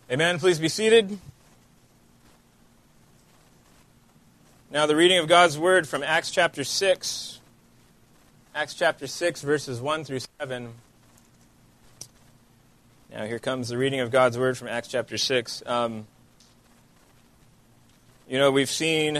Amen. Please be seated. Now the reading of God's Word from Acts chapter 6. Acts chapter 6, verses 1 through 7. Now here comes the reading of God's Word from Acts chapter 6. We've seen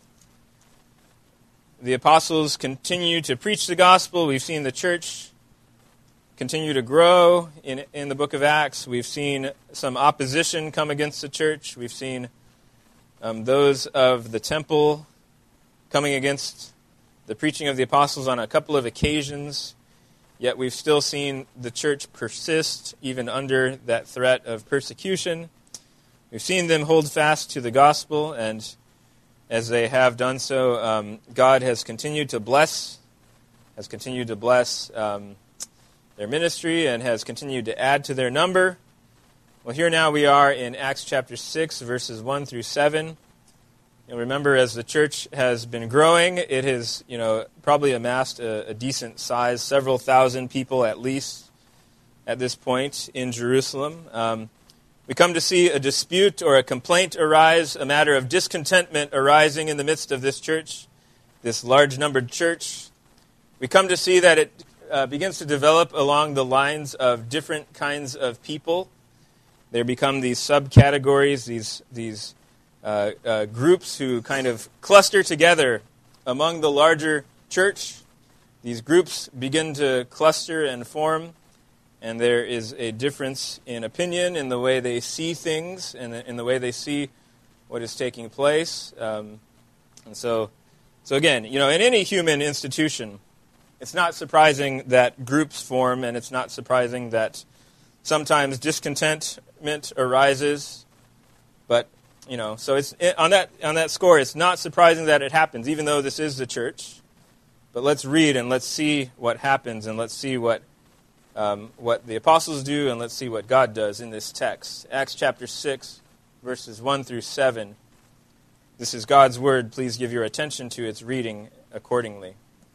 the apostles continue to preach the gospel. We've seen the church continue to grow in the book of Acts. We've seen some opposition come against the church. We've seen those of the temple coming against the preaching of the apostles on a couple of occasions. Yet we've still seen the church persist even under that threat of persecution. We've seen them hold fast to the gospel, and as they have done so, God has continued to bless their ministry and has continued to add to their number. Well, here now we are in Acts chapter 6, verses 1 through 7. You'll remember, as the church has been growing, it has probably amassed a decent size, several thousand people at least at this point in Jerusalem. We come to see a dispute or a complaint arise, a matter of discontentment arising in the midst of this church, this large-numbered church. We come to see that it begins to develop along the lines of different kinds of people. There become these subcategories, these groups who kind of cluster together among the larger church. These groups begin to cluster and form, and there is a difference in opinion, in the way they see things, and in the way they see what is taking place. And so again, in any human institution, it's not surprising that groups form, and it's not surprising that sometimes discontentment arises. But so it's on that score, it's not surprising that it happens, even though this is the church. But let's read and let's see what happens, and let's see what the apostles do, and let's see what God does in this text. Acts chapter 6, verses 1 through 7. This is God's word. Please give your attention to its reading accordingly.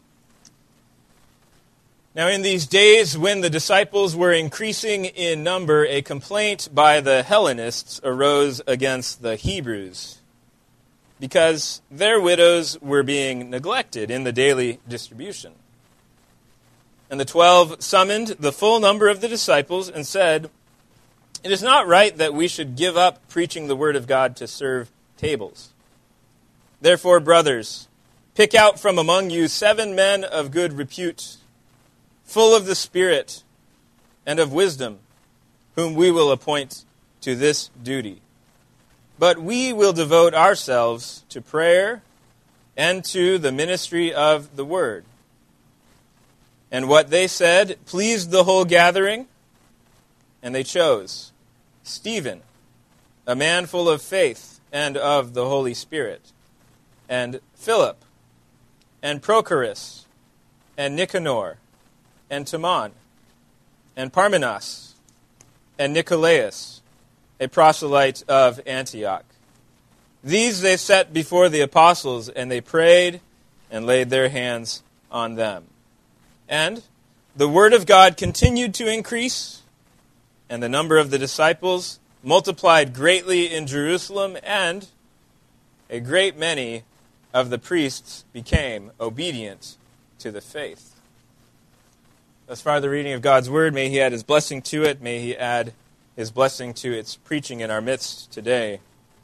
Now in these days, when the disciples were increasing in number, a complaint by the Hellenists arose against the Hebrews, because their widows were being neglected in the daily distribution. And the 12 summoned the full number of the disciples and said, "It is not right that we should give up preaching the word of God to serve tables. Therefore, brothers, pick out from among you 7 men of good repute, full of the Spirit and of wisdom, whom we will appoint to this duty. But we will devote ourselves to prayer and to the ministry of the word." And what they said pleased the whole gathering, and they chose Stephen, a man full of faith and of the Holy Spirit, and Philip, and Prochorus, and Nicanor, and Timon, and Parmenas, and Nicolaus, a proselyte of Antioch. These they set before the apostles, and they prayed and laid their hands on them. And the word of God continued to increase, and the number of the disciples multiplied greatly in Jerusalem, and a great many of the priests became obedient to the faith. Thus far, the reading of God's word. May he add his blessing to it. May he add his blessing to its preaching in our midst today.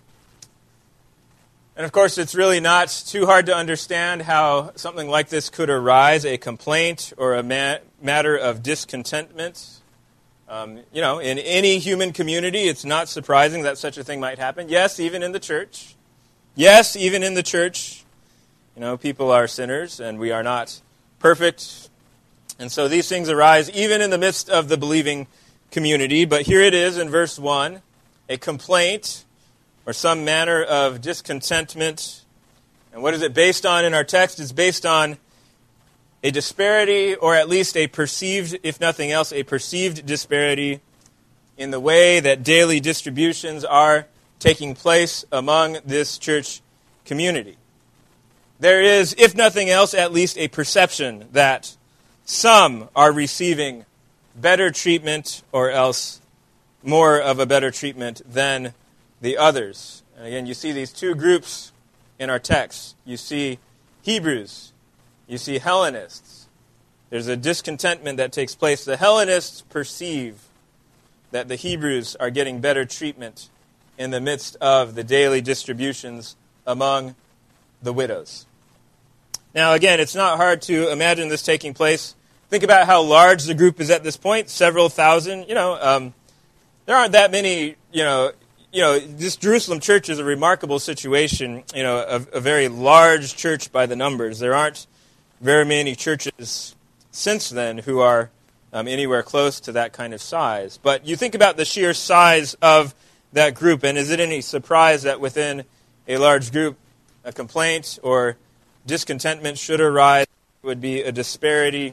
And of course, it's really not too hard to understand how something like this could arise, a complaint or a matter of discontentment. In any human community, it's not surprising that such a thing might happen. Yes, even in the church. Yes, even in the church. People are sinners, and we are not perfect. And so these things arise even in the midst of the believing community. But here it is in verse 1, a complaint or some manner of discontentment. And what is it based on in our text? It's based on a disparity, or at least a perceived, if nothing else, a perceived disparity in the way that daily distributions are taking place among this church community. There is, if nothing else, at least a perception that some are receiving better treatment or else more of a better treatment than the others. And again, you see these two groups in our text. You see Hebrews. You see Hellenists. There's a discontentment that takes place. The Hellenists perceive that the Hebrews are getting better treatment in the midst of the daily distributions among the widows. Now, again, it's not hard to imagine this taking place. Think about how large the group is at this point, several thousand. There aren't that many, this Jerusalem church is a remarkable situation, a very large church by the numbers. There aren't very many churches since then who are anywhere close to that kind of size. But you think about the sheer size of that group, and is it any surprise that within a large group, a complaint or discontentment should arise? It would be a disparity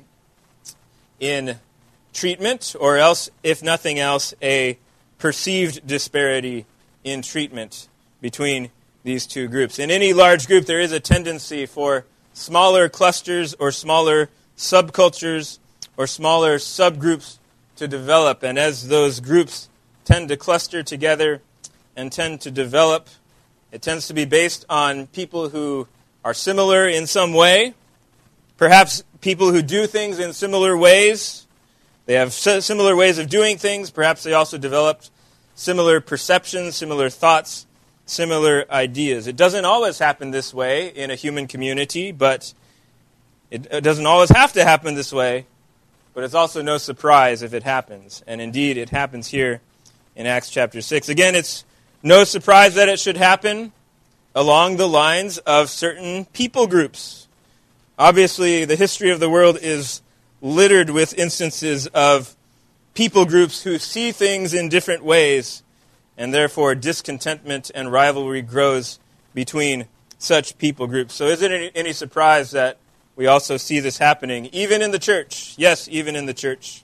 in treatment, or else, if nothing else, a perceived disparity in treatment between these two groups. In any large group, there is a tendency for smaller clusters or smaller subcultures or smaller subgroups to develop. And as those groups tend to cluster together and tend to develop, it tends to be based on people who are similar in some way, perhaps people who do things in similar ways. They have similar ways of doing things. Perhaps they also developed similar perceptions, similar thoughts, similar ideas. It doesn't always happen this way in a human community, but it doesn't always have to happen this way, but it's also no surprise if it happens. And indeed, it happens here in Acts chapter 6. Again, it's no surprise that it should happen along the lines of certain people groups. Obviously, the history of the world is littered with instances of people groups who see things in different ways, and therefore discontentment and rivalry grows between such people groups. So is it any surprise that we also see this happening, even in the church? Yes, even in the church.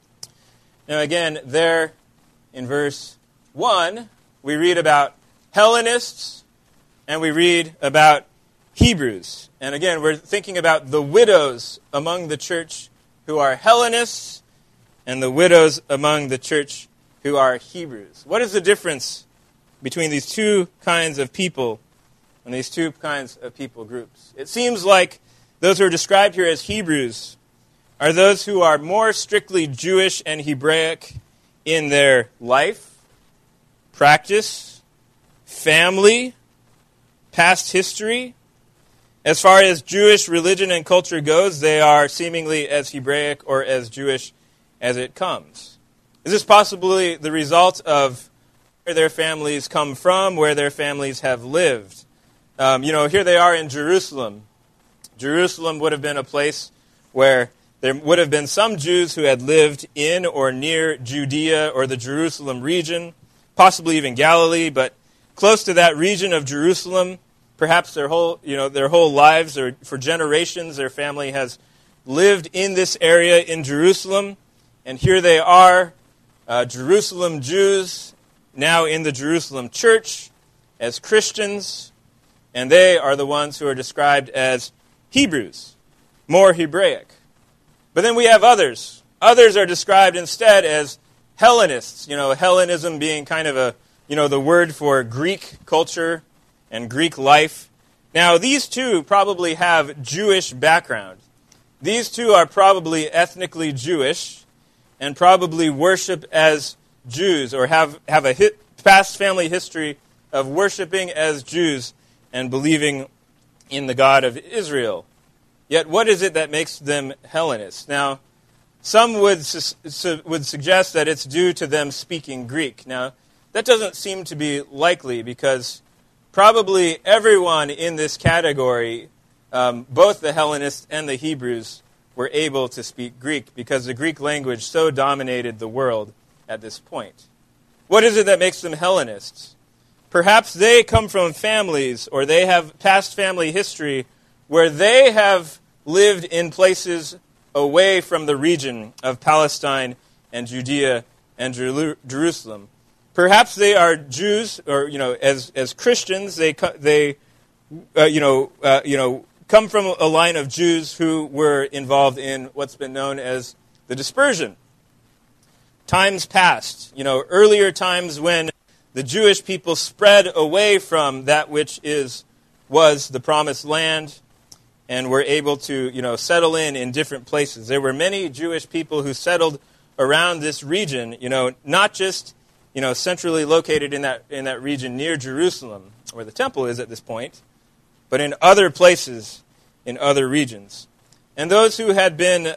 Now again, there in verse 1, we read about Hellenists, and we read about Hebrews. And again, we're thinking about the widows among the church who are Hellenists, and the widows among the church who are Hebrews. What is the difference between these two kinds of people and these two kinds of people groups? It seems like those who are described here as Hebrews are those who are more strictly Jewish and Hebraic in their life, practice, family, past history. As far as Jewish religion and culture goes, they are seemingly as Hebraic or as Jewish as it comes. Is this possibly the result of where their families come from, where their families have lived? Here they are in Jerusalem. Jerusalem would have been a place where there would have been some Jews who had lived in or near Judea or the Jerusalem region, possibly even Galilee, but close to that region of Jerusalem, perhaps their whole lives or for generations, their family has lived in this area in Jerusalem. And here they are, Jerusalem Jews, now in the Jerusalem church as Christians, and they are the ones who are described as Hebrews, more Hebraic. But then we have others. Others are described instead as Hellenists, Hellenism being kind of the word for Greek culture and Greek life. Now, these two probably have Jewish background. These two are probably ethnically Jewish and probably worship as Jews or have a past family history of worshiping as Jews and believing in the God of Israel. Yet what is it that makes them Hellenists? Now, some would suggest that it's due to them speaking Greek. Now, that doesn't seem to be likely because probably everyone in this category, both the Hellenists and the Hebrews, were able to speak Greek because the Greek language so dominated the world at this point. What is it that makes them Hellenists? Perhaps they come from families or they have past family history where they have lived in places away from the region of Palestine and Judea and Jerusalem. Perhaps they are Jews, or as Christians, they come from a line of Jews who were involved in what's been known as the dispersion. times past, earlier times when the Jewish people spread away from that which was the promised land and were able to, settle in different places. There were many Jewish people who settled around this region, not just, centrally located in that region near Jerusalem, where the temple is at this point, but in other places, in other regions. And those who had been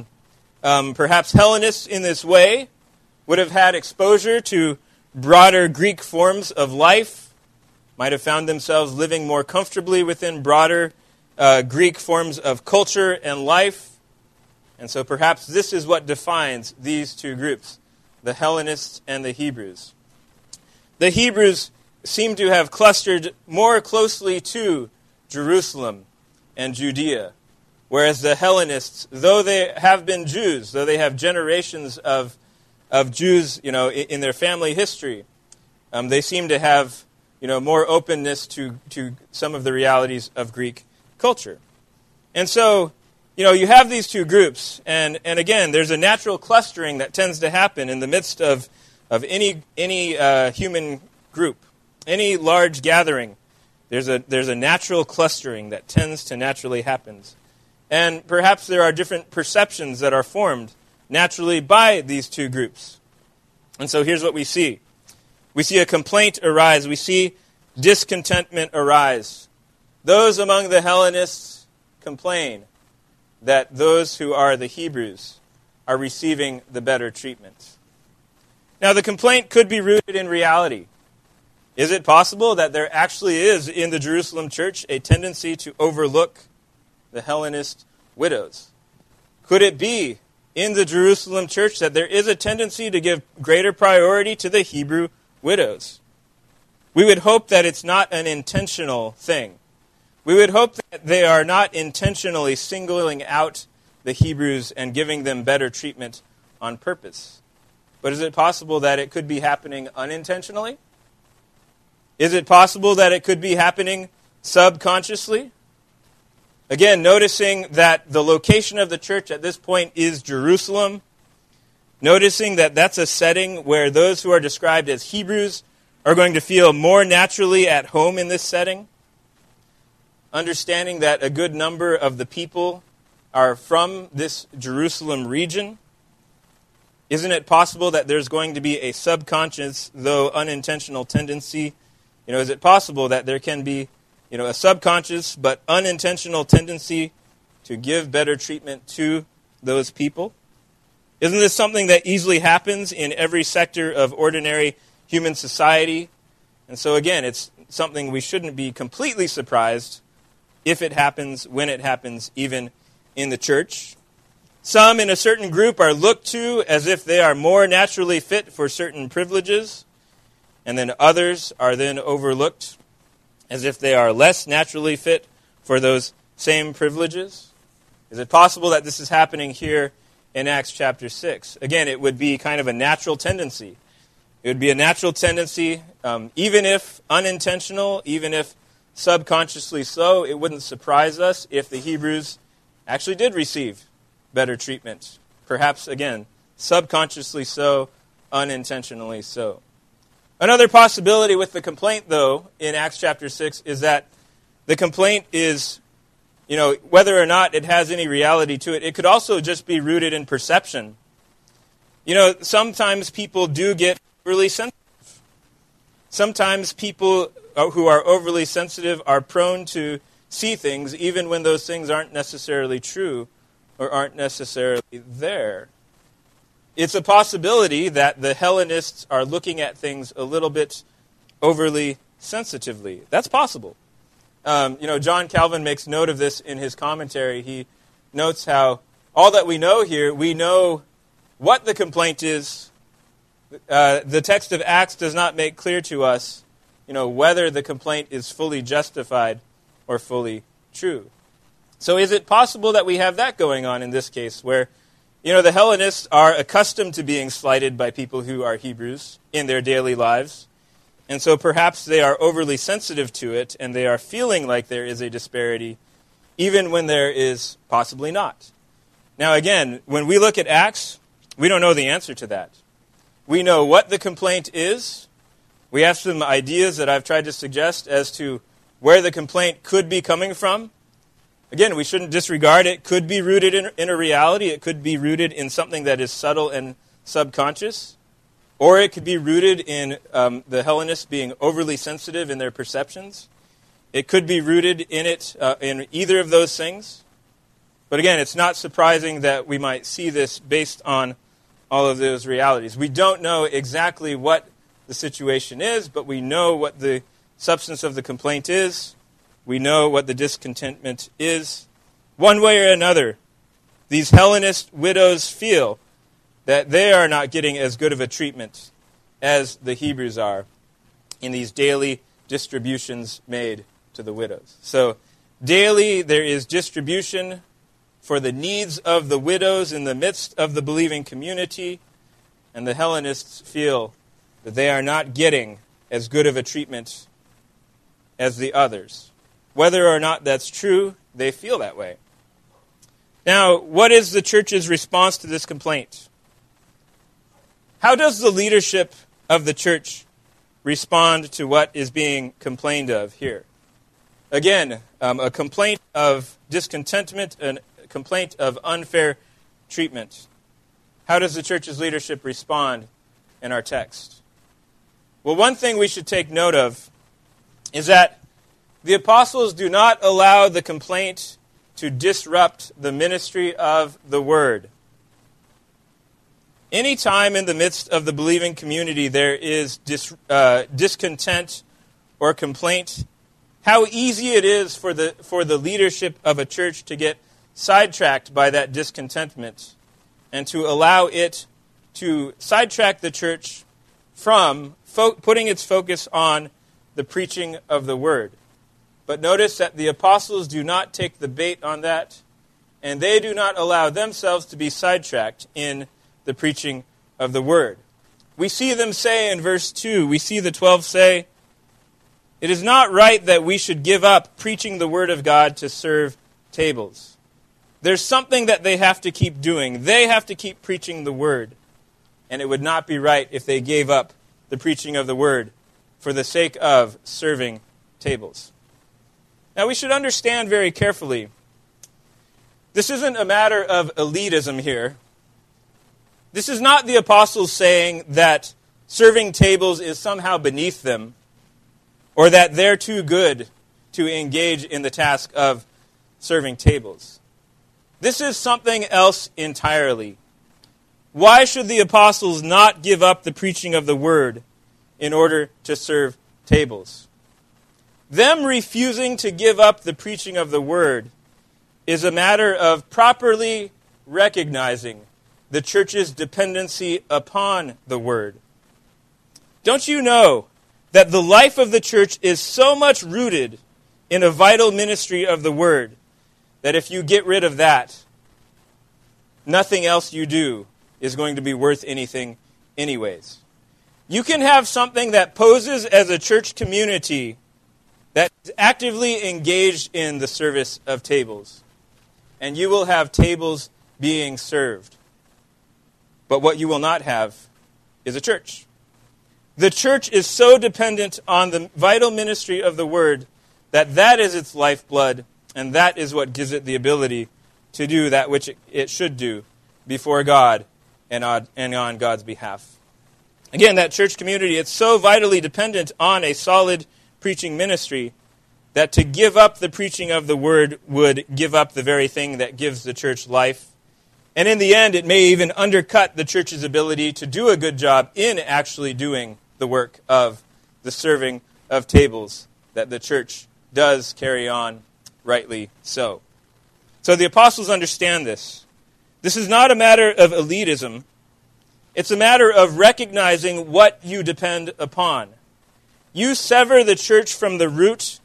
perhaps Hellenists in this way would have had exposure to broader Greek forms of life, might have found themselves living more comfortably within broader Greek forms of culture and life. And so perhaps this is what defines these two groups, the Hellenists and the Hebrews. The Hebrews seem to have clustered more closely to Jerusalem and Judea, whereas the Hellenists, though they have been Jews, though they have generations of Jews, in their family history, they seem to have, more openness to some of the realities of Greek culture. And so, you have these two groups, and again, there's a natural clustering that tends to happen in the midst of any human group, any large gathering. There's a natural clustering that tends to naturally happen. And perhaps there are different perceptions that are formed naturally by these two groups. And so here's what we see. We see a complaint arise. We see discontentment arise. Those among the Hellenists complain that those who are the Hebrews are receiving the better treatment. Now, the complaint could be rooted in reality. Is it possible that there actually is in the Jerusalem church a tendency to overlook the Hellenist widows? Could it be in the Jerusalem church that there is a tendency to give greater priority to the Hebrew widows? We would hope that it's not an intentional thing. We would hope that they are not intentionally singling out the Hebrews and giving them better treatment on purpose. But is it possible that it could be happening unintentionally? Is it possible that it could be happening subconsciously? Again, noticing that the location of the church at this point is Jerusalem, noticing that that's a setting where those who are described as Hebrews are going to feel more naturally at home in this setting, understanding that a good number of the people are from this Jerusalem region. Isn't it possible that there's going to be a subconscious, though unintentional tendency? Is it possible that there can be, a subconscious but unintentional tendency to give better treatment to those people? Isn't this something that easily happens in every sector of ordinary human society? And so again, it's something we shouldn't be completely surprised if it happens, when it happens, even in the church. Some in a certain group are looked to as if they are more naturally fit for certain privileges, and then others are then overlooked as if they are less naturally fit for those same privileges. Is it possible that this is happening here in Acts chapter 6? Again, it would be kind of a natural tendency. It would be a natural tendency, even if unintentional, even if subconsciously so. It wouldn't surprise us if the Hebrews actually did receive better treatment. Perhaps, again, subconsciously so, unintentionally so. Another possibility with the complaint, though, in Acts chapter 6 is that the complaint is, whether or not it has any reality to it, it could also just be rooted in perception. Sometimes people do get overly sensitive. Sometimes people who are overly sensitive are prone to see things even when those things aren't necessarily true or aren't necessarily there. It's a possibility that the Hellenists are looking at things a little bit overly sensitively. That's possible. John Calvin makes note of this in his commentary. He notes how all that we know here, we know what the complaint is. The text of Acts does not make clear to us, whether the complaint is fully justified or fully true. So is it possible that we have that going on in this case where, the Hellenists are accustomed to being slighted by people who are Hebrews in their daily lives, and so perhaps they are overly sensitive to it and they are feeling like there is a disparity even when there is possibly not. Now again, when we look at Acts, we don't know the answer to that. We know what the complaint is. We have some ideas that I've tried to suggest as to where the complaint could be coming from. Again, we shouldn't disregard it. It could be rooted in a reality. It could be rooted in something that is subtle and subconscious. Or it could be rooted in the Hellenists being overly sensitive in their perceptions. It could be rooted in it, in either of those things. But again, it's not surprising that we might see this based on all of those realities. We don't know exactly what the situation is, but we know what the substance of the complaint is. We know what the discontentment is. One way or another, these Hellenist widows feel that they are not getting as good of a treatment as the Hebrews are in these daily distributions made to the widows. So daily there is distribution for the needs of the widows in the midst of the believing community, and the Hellenists feel that they are not getting as good of a treatment as the others. Whether or not that's true, they feel that way. Now, what is the church's response to this complaint? How does the leadership of the church respond to what is being complained of here? Again, a complaint of discontentment, a complaint of unfair treatment. How does the church's leadership respond in our text? Well, one thing we should take note of is that the apostles do not allow the complaint to disrupt the ministry of the word. Any time in the midst of the believing community there is discontent or complaint, how easy it is for the leadership of a church to get sidetracked by that discontentment and to allow it to sidetrack the church from putting its focus on the preaching of the word. But notice that the apostles do not take the bait on that, and they do not allow themselves to be sidetracked in the preaching of the word. We see them say in verse 2, we see the 12 say, "It is not right that we should give up preaching the word of God to serve tables." There's something that they have to keep doing. They have to keep preaching the word. And it would not be right if they gave up the preaching of the word for the sake of serving tables. Now, we should understand very carefully, this isn't a matter of elitism here. This is not the apostles saying that serving tables is somehow beneath them, or that they're too good to engage in the task of serving tables. This is something else entirely. Why should the apostles not give up the preaching of the word in order to serve tables? Them refusing to give up the preaching of the word is a matter of properly recognizing the church's dependency upon the word. Don't you know that the life of the church is so much rooted in a vital ministry of the word that if you get rid of that, nothing else you do is going to be worth anything anyways. You can have something that poses as a church community that is actively engaged in the service of tables, and you will have tables being served. But what you will not have is a church. The church is so dependent on the vital ministry of the word that is its lifeblood, and that is what gives it the ability to do that which it should do before God and on God's behalf. Again, that church community, it's so vitally dependent on a solid preaching ministry that to give up the preaching of the word would give up the very thing that gives the church life. And in the end, it may even undercut the church's ability to do a good job in actually doing the work of the serving of tables that the church does carry on, rightly so. So the apostles understand this. This is not a matter of elitism. It's a matter of recognizing what you depend upon. You sever the church from the root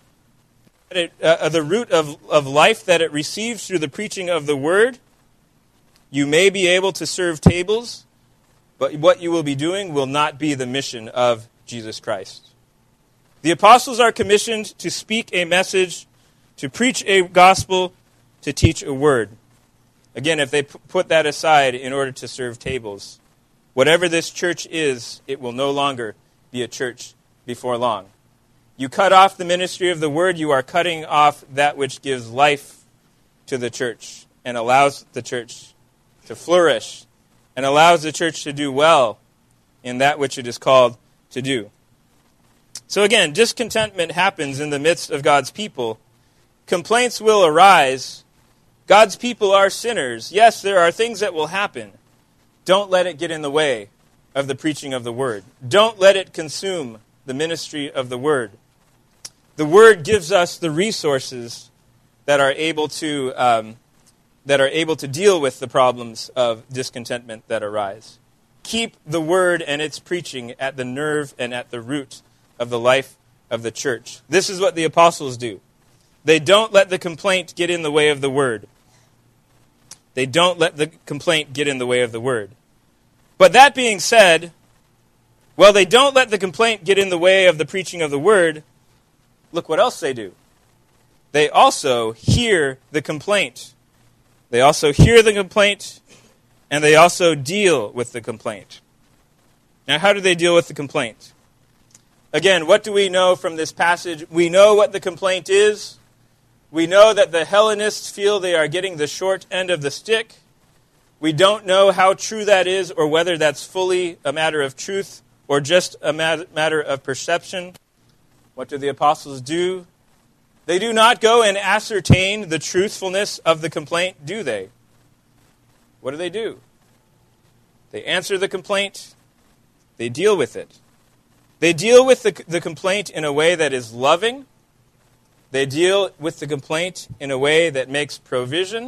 of life that it receives through the preaching of the word. You may be able to serve tables, but what you will be doing will not be the mission of Jesus Christ. The apostles are commissioned to speak a message, to preach a gospel, to teach a word. Again, if they put that aside in order to serve tables, Whatever this church is, it will no longer be a church before long. You cut off the ministry of the word, you are cutting off that which gives life to the church and allows the church to flourish and allows the church to do well in that which it is called to do. So again, discontentment happens in the midst of God's people. Complaints will arise. God's people are sinners. Yes, there are things that will happen. Don't let it get in the way of the preaching of the word. Don't let it consume the ministry of the word. The word gives us the resources that are able to deal with the problems of discontentment that arise. Keep the word and its preaching at the nerve and at the root of the life of the church. This is what the apostles do. They don't let the complaint get in the way of the word. They don't let the complaint get in the way of the word. But that being said, while they don't let the complaint get in the way of the preaching of the word, look what else they do. They also hear the complaint. They also hear the complaint, and they also deal with the complaint. Now, how do they deal with the complaint? Again, what do we know from this passage? We know what the complaint is. We know that the Hellenists feel they are getting the short end of the stick. We don't know how true that is or whether that's fully a matter of truth or just a matter of perception. What do the apostles do? They do not go and ascertain the truthfulness of the complaint, do they? What do? They answer the complaint. They deal with it. They deal with the complaint in a way that is loving. They deal with the complaint in a way that makes provision,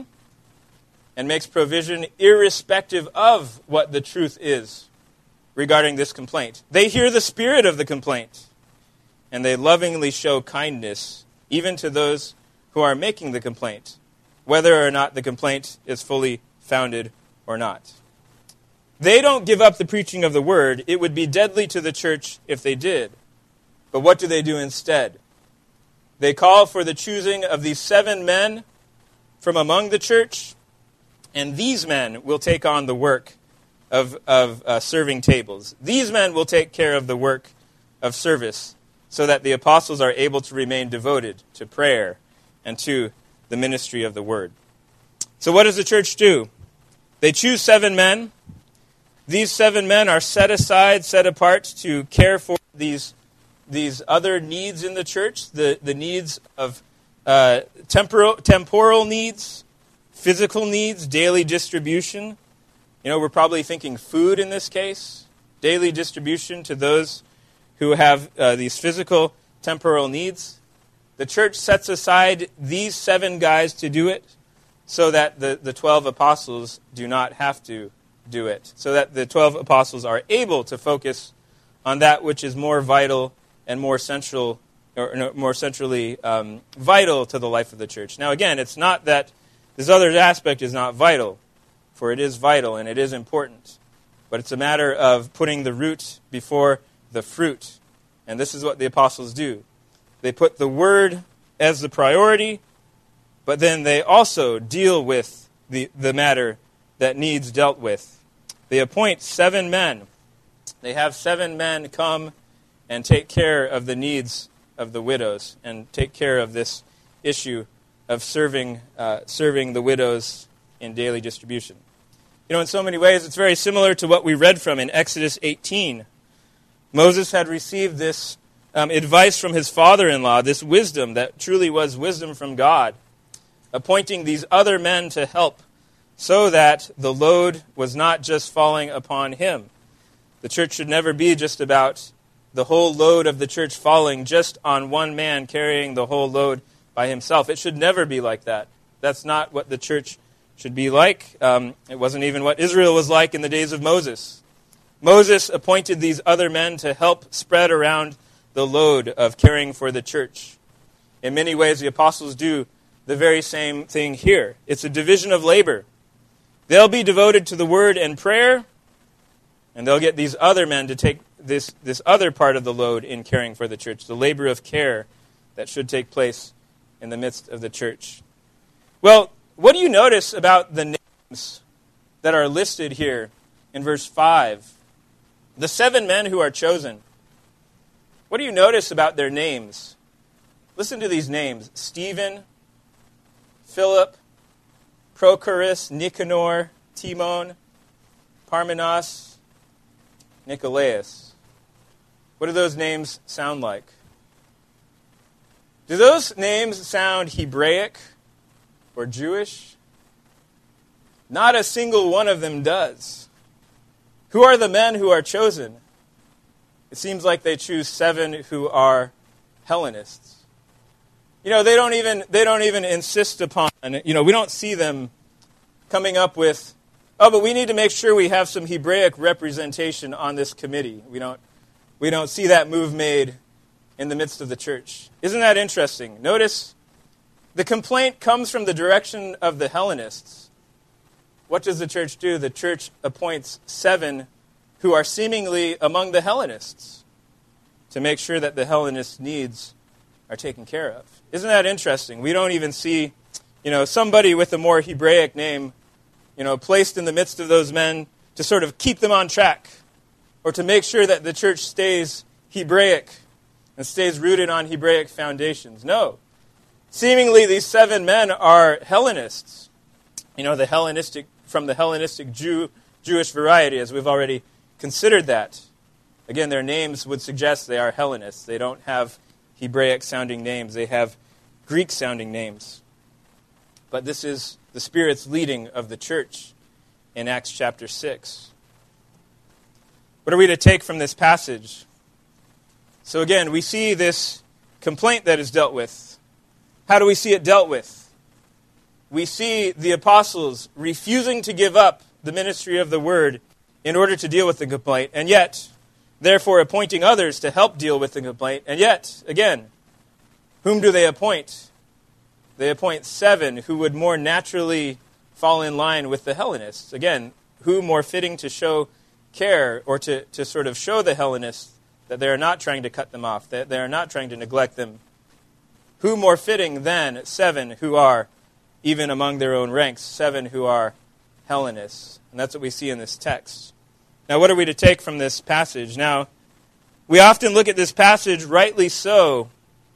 and makes provision irrespective of what the truth is regarding this complaint. They hear the spirit of the complaint, and they lovingly show kindness even to those who are making the complaint, whether or not the complaint is fully founded or not. They don't give up the preaching of the word. It would be deadly to the church if they did. But what do they do instead? They call for the choosing of these 7 men from among the church, and these men will take on the work of serving tables. These men will take care of the work of service so that the apostles are able to remain devoted to prayer and to the ministry of the word. So what does the church do? They choose 7 men. These 7 men are set aside, set apart to care for these other needs in the church, the needs of temporal needs, physical needs, daily distribution. You know, we're probably thinking food in this case, daily distribution to those who have these physical, temporal needs. The church sets aside these 7 guys to do it so that the 12 apostles do not have to do it, so that the 12 apostles are able to focus on that which is more vital and more central, or more centrally vital to the life of the church. Now, again, it's not that this other aspect is not vital, for it is vital and it is important. But it's a matter of putting the root before the fruit. And this is what the apostles do. They put the word as the priority, but then they also deal with the matter that needs dealt with. They appoint 7 men. They have 7 men come and take care of the needs of the widows and take care of this issue of serving the widows in daily distribution. You know, in so many ways, it's very similar to what we read from in Exodus 18. Moses had received this advice from his father-in-law, this wisdom that truly was wisdom from God, appointing these other men to help so that the load was not just falling upon him. The church should never be just about the whole load of the church falling just on one man carrying the whole load by himself. It should never be like that. That's not what the church should be like. It wasn't even what Israel was like in the days of Moses. Moses appointed these other men to help spread around the load of caring for the church. In many ways, the apostles do the very same thing here. It's a division of labor. They'll be devoted to the word and prayer, and they'll get these other men to take this other part of the load in caring for the church, the labor of care that should take place in the midst of the church. Well, what do you notice about the names that are listed here in verse 5 The 7 men who are chosen. What do you notice about their names? Listen to these names. Stephen, Philip, Prochorus, Nicanor, Timon, Parmenas, Nicolaus. What do those names sound like? Do those names sound Hebraic or Jewish? Not a single one of them does. Who are the men who are chosen? It seems like they choose 7 who are Hellenists. They don't even insist upon, we don't see them coming up with, but we need to make sure we have some Hebraic representation on this committee. We don't see that move made in the midst of the church. Isn't that interesting? Notice the complaint comes from the direction of the Hellenists. What does the church do? The church appoints 7 who are seemingly among the Hellenists to make sure that the Hellenist needs are taken care of. Isn't that interesting? We don't even see, somebody with a more Hebraic name, placed in the midst of those men to sort of keep them on track or to make sure that the church stays Hebraic and stays rooted on Hebraic foundations. No. Seemingly, these 7 men are Hellenists. From the Hellenistic Jewish variety, as we've already considered that. Again, their names would suggest they are Hellenists. They don't have Hebraic-sounding names. They have Greek-sounding names. But this is the Spirit's leading of the church in Acts chapter 6. What are we to take from this passage? So again, we see this complaint that is dealt with. How do we see it dealt with? We see the apostles refusing to give up the ministry of the word in order to deal with the complaint, and yet, therefore, appointing others to help deal with the complaint. And yet, again, whom do they appoint? They appoint 7 who would more naturally fall in line with the Hellenists. Again, who more fitting to show care or to sort of show the Hellenists that they are not trying to cut them off, that they are not trying to neglect them. Who more fitting than 7 who are even among their own ranks, 7 who are Hellenists. And that's what we see in this text. Now, what are we to take from this passage? Now, we often look at this passage, rightly so,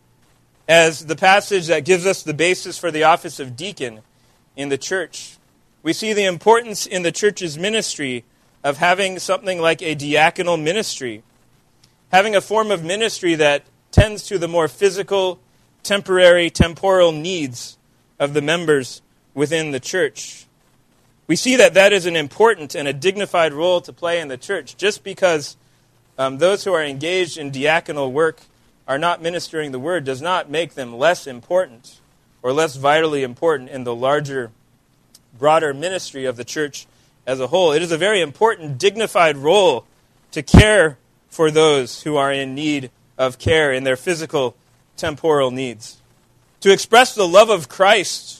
as the passage that gives us the basis for the office of deacon in the church. We see the importance in the church's ministry of having something like a diaconal ministry, having a form of ministry that tends to the more physical, temporary, temporal needs of the members within the church. We see that is an important and a dignified role to play in the church. Just because those who are engaged in diaconal work are not ministering the word does not make them less important or less vitally important in the larger, broader ministry of the church as a whole. It is a very important, dignified role to care for those who are in need of care in their physical, temporal needs. To express the love of Christ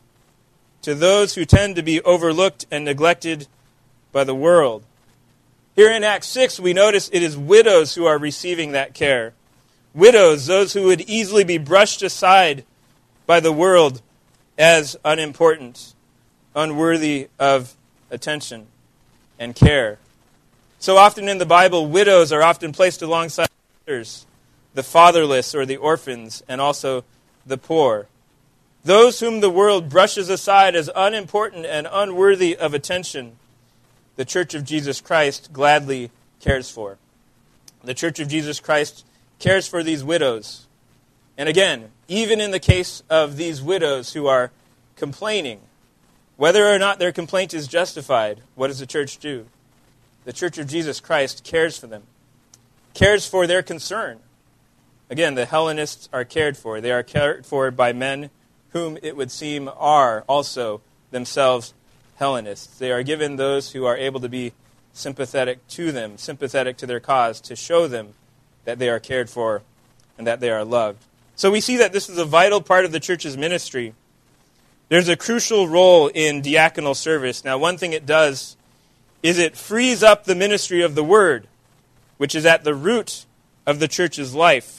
to those who tend to be overlooked and neglected by the world. Here in Acts 6, we notice it is widows who are receiving that care. Widows, those who would easily be brushed aside by the world as unimportant, unworthy of attention and care. So often in the Bible, widows are often placed alongside others, the fatherless or the orphans, and also the poor. Those whom the world brushes aside as unimportant and unworthy of attention, the Church of Jesus Christ gladly cares for. The Church of Jesus Christ cares for these widows. And again, even in the case of these widows who are complaining, whether or not their complaint is justified, what does the church do? The Church of Jesus Christ cares for them, cares for their concern. Again, the Hellenists are cared for. They are cared for by men whom it would seem are also themselves Hellenists. They are given those who are able to be sympathetic to them, sympathetic to their cause, to show them that they are cared for and that they are loved. So we see that this is a vital part of the church's ministry. There's a crucial role in diaconal service. Now, one thing it does is it frees up the ministry of the word, which is at the root of the church's life.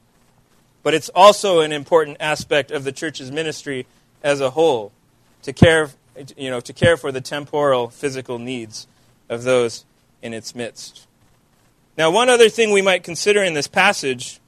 But it's also an important aspect of the church's ministry as a whole, to care for the temporal, physical needs of those in its midst. Now, one other thing we might consider in this passage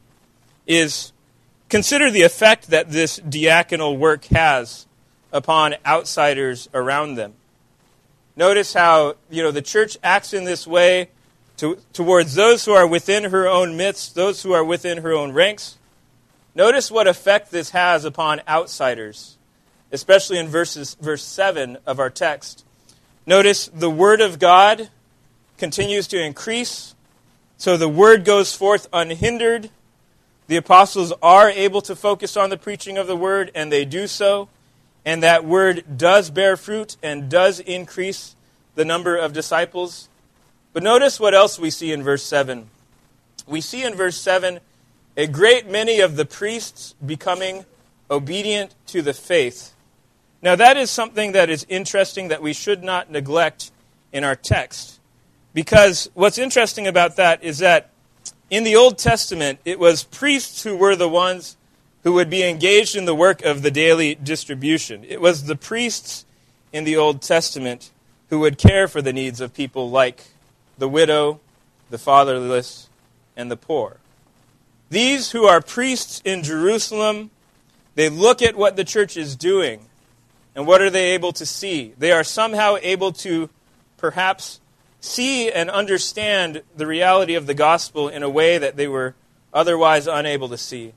is consider the effect that this diaconal work has upon outsiders around them. Notice how, the church acts in this way towards those who are within her own midst, those who are within her own ranks. Notice what effect this has upon outsiders, especially in verse 7 of our text. Notice the word of God continues to increase, so the word goes forth unhindered. The apostles are able to focus on the preaching of the word, and they do so. And that word does bear fruit and does increase the number of disciples. But notice what else we see in verse 7. We see in verse 7 a great many of the priests becoming obedient to the faith. Now that is something that is interesting that we should not neglect in our text. Because what's interesting about that is that in the Old Testament, it was priests who were the ones who would be engaged in the work of the daily distribution. It was the priests in the Old Testament who would care for the needs of people like the widow, the fatherless, and the poor. These who are priests in Jerusalem, they look at what the church is doing, and what are they able to see? They are somehow able to perhaps see and understand the reality of the gospel in a way that they were otherwise unable to see.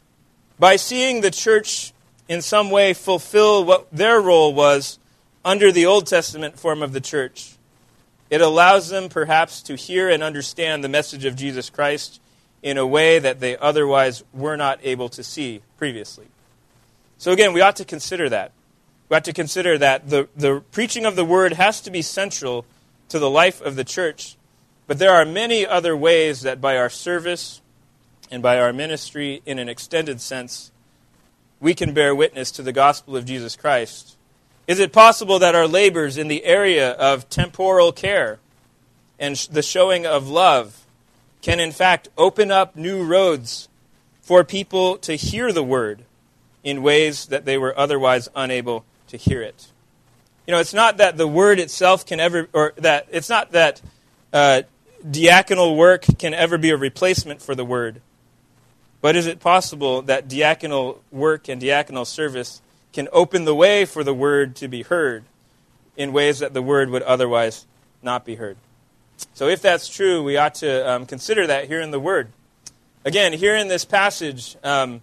By seeing the church in some way fulfill what their role was under the Old Testament form of the church, it allows them perhaps to hear and understand the message of Jesus Christ in a way that they otherwise were not able to see previously. So again, we ought to consider that. We ought to consider that the preaching of the word has to be central to the life of the church, but there are many other ways that by our service and by our ministry in an extended sense, we can bear witness to the gospel of Jesus Christ. Is it possible that our labors in the area of temporal care and the showing of love can in fact open up new roads for people to hear the word in ways that they were otherwise unable to hear it? It's not that the word itself can ever, or that it's not that diaconal work can ever be a replacement for the word. But is it possible that diaconal work and diaconal service can open the way for the word to be heard in ways that the word would otherwise not be heard? So if that's true, we ought to consider that here in the word. Again, here in this passage, the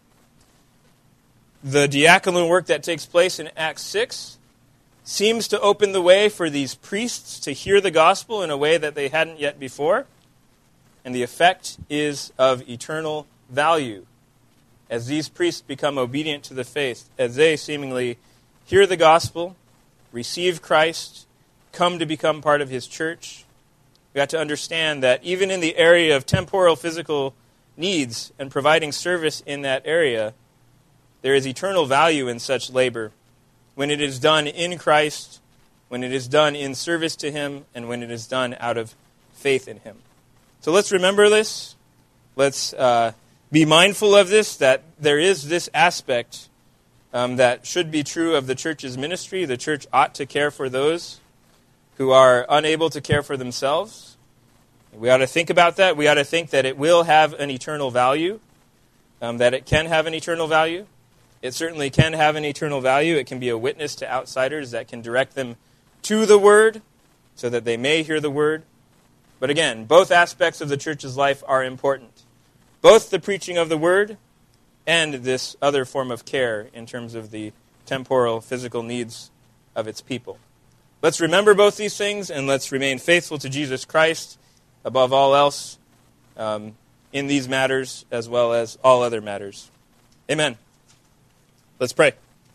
diaconal work that takes place in Acts 6 seems to open the way for these priests to hear the gospel in a way that they hadn't yet before. And the effect is of eternal value as these priests become obedient to the faith, as they seemingly hear the gospel, receive Christ, come to become part of his church. We have to understand that even in the area of temporal physical needs and providing service in that area, there is eternal value in such labor when it is done in Christ, when it is done in service to him, and when it is done out of faith in him. So let's remember this. Let's be mindful of this, that there is this aspect that should be true of the church's ministry. The church ought to care for those who are unable to care for themselves. We ought to think about that. We ought to think that it will have an eternal value, that it can have an eternal value. It certainly can have an eternal value. It can be a witness to outsiders that can direct them to the word so that they may hear the word. But again, both aspects of the church's life are important. Both the preaching of the word and this other form of care in terms of the temporal, physical needs of its people. Let's remember both these things, and let's remain faithful to Jesus Christ above all else in these matters as well as all other matters. Amen. Let's pray.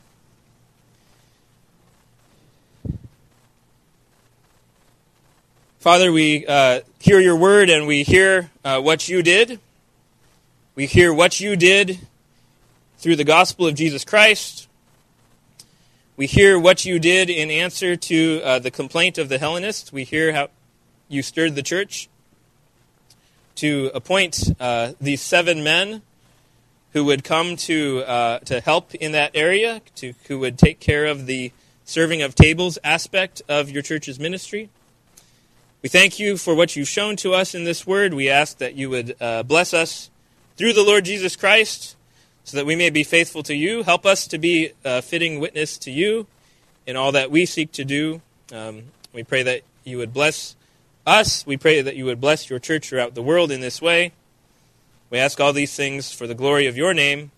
Father, we hear your word and we hear what you did. We hear what you did through the gospel of Jesus Christ. We hear what you did in answer to the complaint of the Hellenists. We hear how you stirred the church to appoint these 7 men who would come to help in that area, who would take care of the serving of tables aspect of your church's ministry. We thank you for what you've shown to us in this word. We ask that you would bless us through the Lord Jesus Christ so that we may be faithful to you. Help us to be a fitting witness to you in all that we seek to do. We pray that you would bless us. We pray that you would bless your church throughout the world in this way. We ask all these things for the glory of your name.